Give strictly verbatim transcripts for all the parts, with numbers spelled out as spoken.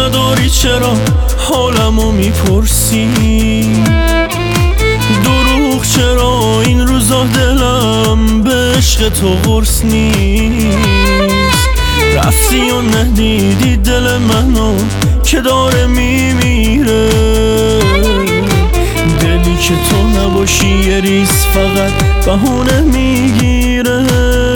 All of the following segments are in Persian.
نداری چرا حالمو میپرسی؟ دروغ چرا این روزا دلم به عشق تو قرص نیست؟ رفتی و ندیدی دل منو که داره میمیره، دلی که تو نباشی یه ریز فقط بهونه میگیره.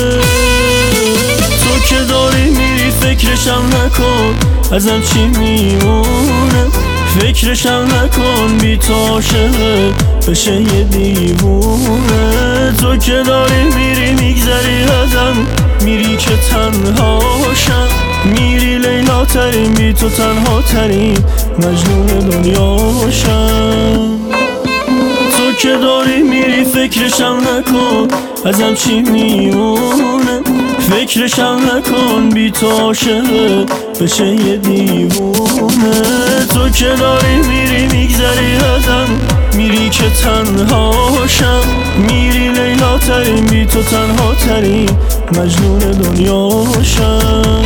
تو که داری میری فکرشم نکن ازم چی میمونه، فکرشم نکن بی تو عاشقه بشه یه دیوونه. تو که داری میری میگذری ازم میری که تنهاشم، میری لیلا ترین بی تو تنها ترین مجنون دنیاشم. تو که داری میری فکرشم نکن ازم چی میمونه، فکرشم نکن بی تو عاشقه بشه یه دیوونه. تو که داری میری میگذری ازم میری که تنهاشم، میری لیلا ترین بی تو تنها ترین مجنون دنیاشم.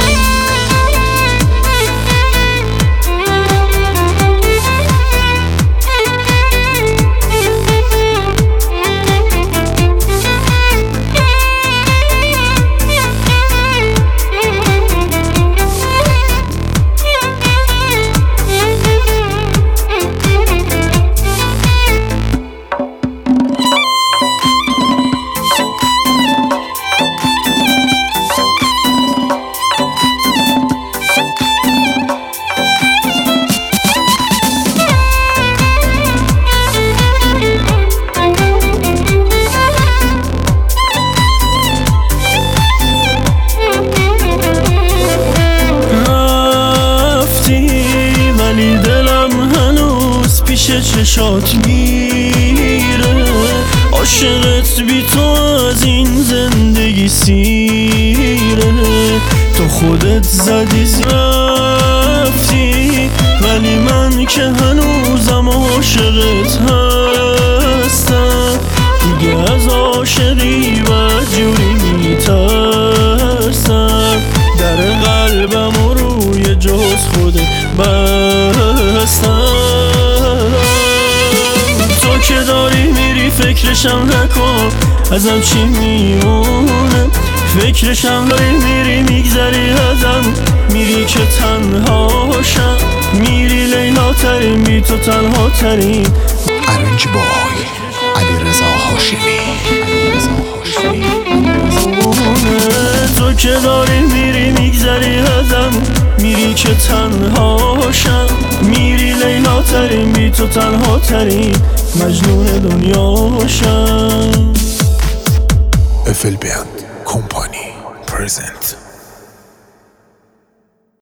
ولی دلم هنوز پیش چشات میره، عاشقت بی تو از این زندگی سیره. تو خودت زدی رفتی ولی من که هنوزم عاشقت هستم، دیگه از عاشقی و جوری میترسم، در قلبم و روی جز خودت بستم. تو که داری میری فکرشم نکن ازم چی میمونه، فکرشم داری میری میگذری ازم میری که تنهاشم، میری لیلا ترین بی تو تنها ترین. ارنج بای علیرضا هاشمی. تو که داری میری میگذری ازم میری که تنهاشم، میری لیلا ترین بی تو تنها ترین مجنون دنیاشم. افل بیند کمپانی پرزنت.